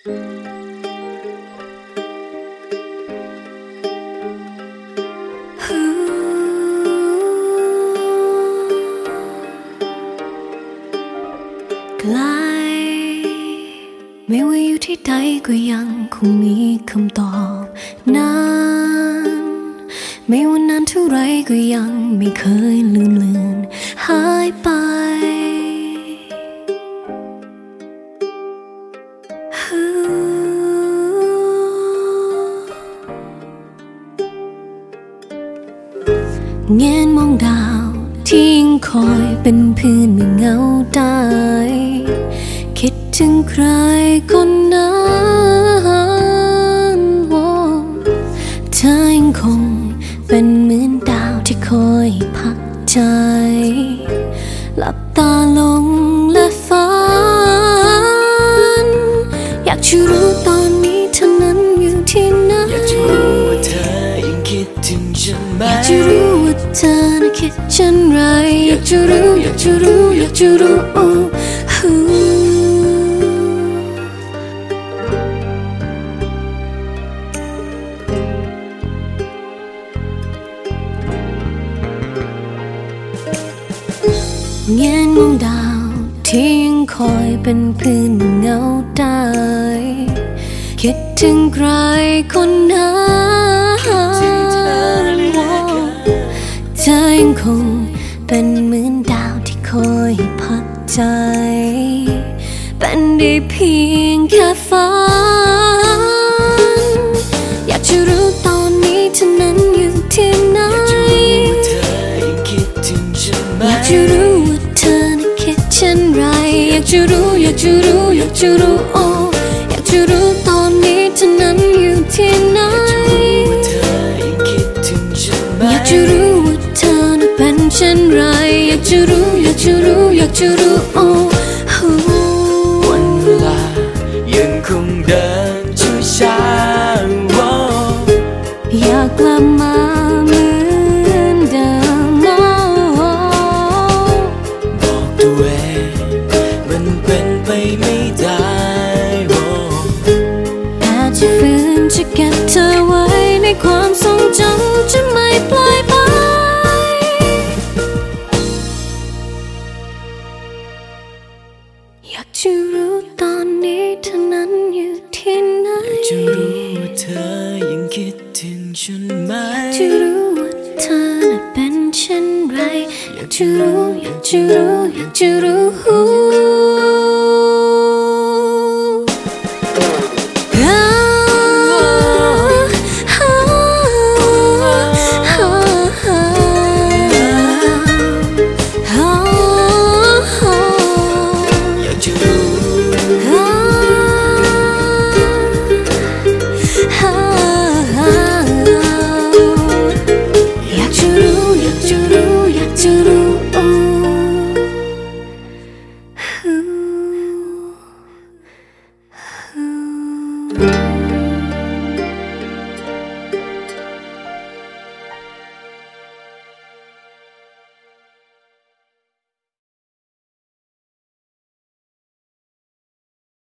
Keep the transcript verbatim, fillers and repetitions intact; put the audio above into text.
ไกลไม่ว่าอยู่ที่ใดก็ยังคงมีคำตอบนั้นไม่ว่านานเท่าไรก็ยังไม่เคยลืมเลือนหายไปแงนมองดาวที่ยังคอยเป็นเพื่อนไม่เหงาได้คิดถึงใครคนนั้นเธอยังคงเป็นเหมือนดาวที่คอยพักใจหลับตาลงและฝันอยากจะรู้ตอนนี้เธอนั้นอยู่ที่ไหนอยากจะรู้ว่าเธอยังคิดถึงฉันไหมอยากจะรู้ว่าเธอนั้นคิดเช่นไรอยากจะรู้อยากจะรู้อยากจะรู้โอ้ฮูแงนมองดาวที่ยังคอยเป็นเพื่อนเหงาได้คิดถึงใครคนนั้นเธอยังคงเป็นเหมือนดาวที่คอยพักใจเป็นได้เพียงแค่ฝันอยากจะรู้ตอนนี้เธอนั้นอยู่ที่ไหนอยากจะรู้ว่าเธอนั้นคิดเช่นไรอยากจะรู้อยากจะรู้อยากจะรู้โอ้อยากจะรู้ตอนนี้เธอนั้นอยู่ที่ไหนอยากจะรู้ว่าเธอนั้นเป็นเช่นไรอยากจะรู้อยากจะรู้อยากจะรู้โอ้วันเวลายังคงเดินช้าๆอยากกลับมาเหมือนเดิมบอกตัวเองมันเป็นไปไม่ได้อาจจะฝืนจะเก็บเธอไว้ในความทรงจำจะไม่ปล่อยไปอยากจะรู้ตอนนี้เธอนั้นอยู่ที่ไหนอยากจะรู้ว่าเธอยังคิดถึงฉันไหมอยากจะรู้ว่าเธอน่ะเป็นเช่นไรอยากจะรู้อยากจะรู้อยากจะรู้Ooh.